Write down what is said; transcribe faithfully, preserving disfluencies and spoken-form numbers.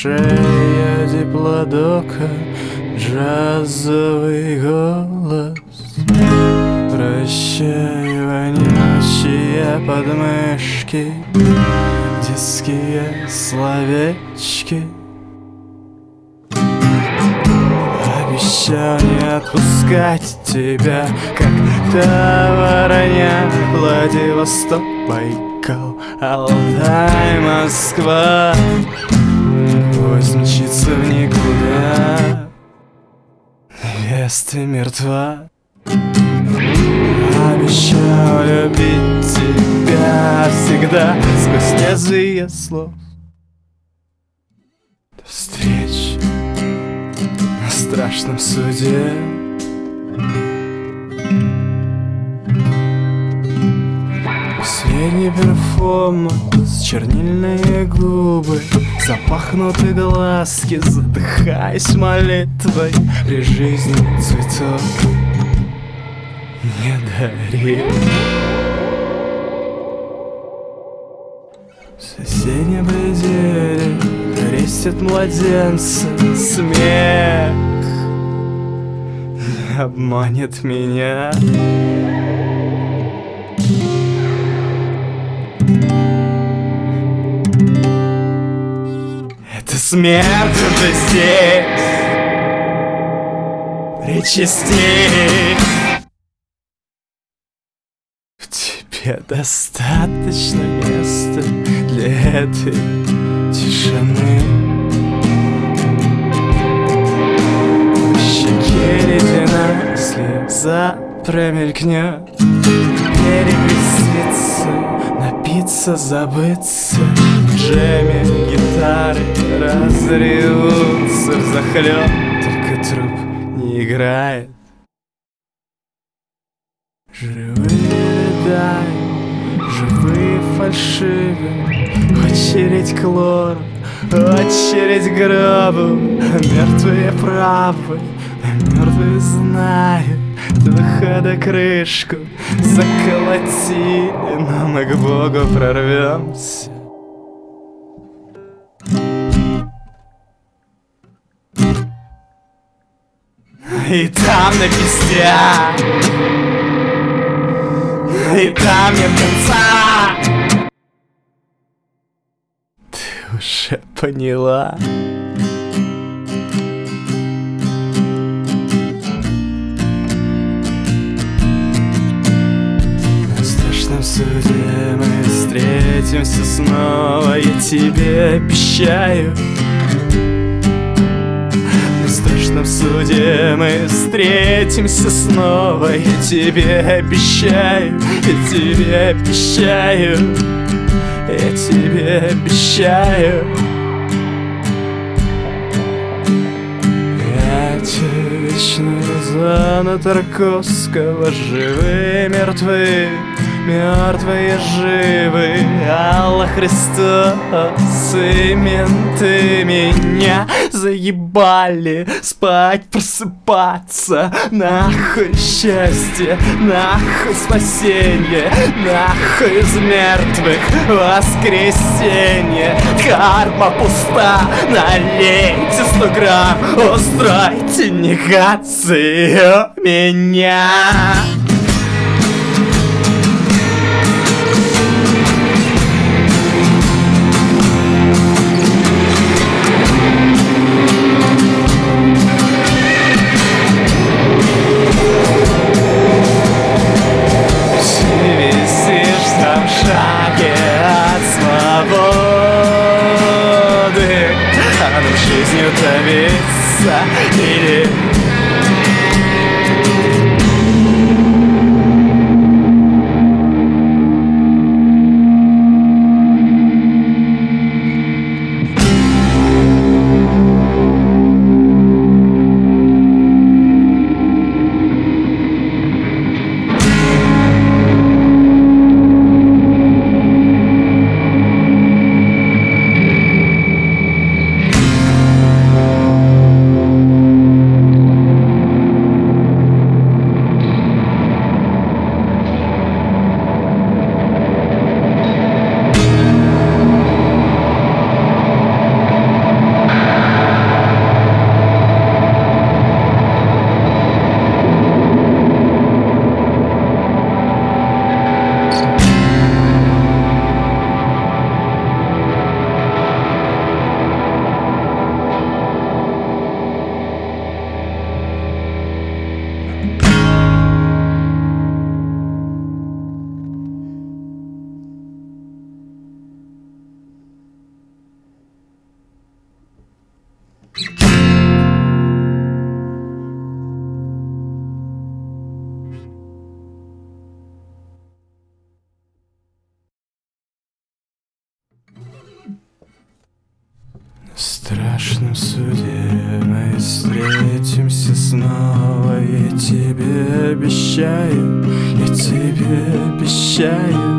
шея диплодока, джазовый голос. Прощай, вонящие подмышки, детские словечки. Обещал не отпускать тебя, как товарня. Владивосток, Байкал, Алтай, Москва. Поезд мчится в никуда, невеста мертва. Обещал любить тебя всегда, сквозь лезвие слов. До встречи на страшном суде. Последний перформанс, чернильные губы, запахнуты глазки, задыхаясь молитвой. При жизни цветок не дарил. В соседнем пределе крестят младенца. Смех не обманет меня. Это смерть уже здесь, причастей. В тебе достаточно места для этой тишины. В щеке ледяная слеза промелькнет, перекреститься, напиться, забыться. В джеме гитары разревутся взахлёб, только труп не играет. Живые рыдаем, живые фальшивы. Очередь к лору, очередь к гробу. Мертвые правы, мертвые знают. До выхода крышку заколотили, но мы к Богу прорвемся. И там на кистях, и там нет конца. Ты уже поняла? На страшном суде мы встретимся снова, я тебе обещаю. В страшном суде мы встретимся снова, я тебе обещаю, я тебе обещаю, я тебе обещаю. Эти вечные зоны Тарковского, живые мертвы, мертвые живы. Аллах Христос и менты меня заебали спать, просыпаться. Нахуй счастье, нахуй спасенье, нахуй из мертвых воскресенье. Карма пуста, налейте сто грамм, устройте негацию меня. Жизнью томиться или страшном суде мы встретимся снова. Я тебе обещаю, я тебе обещаю.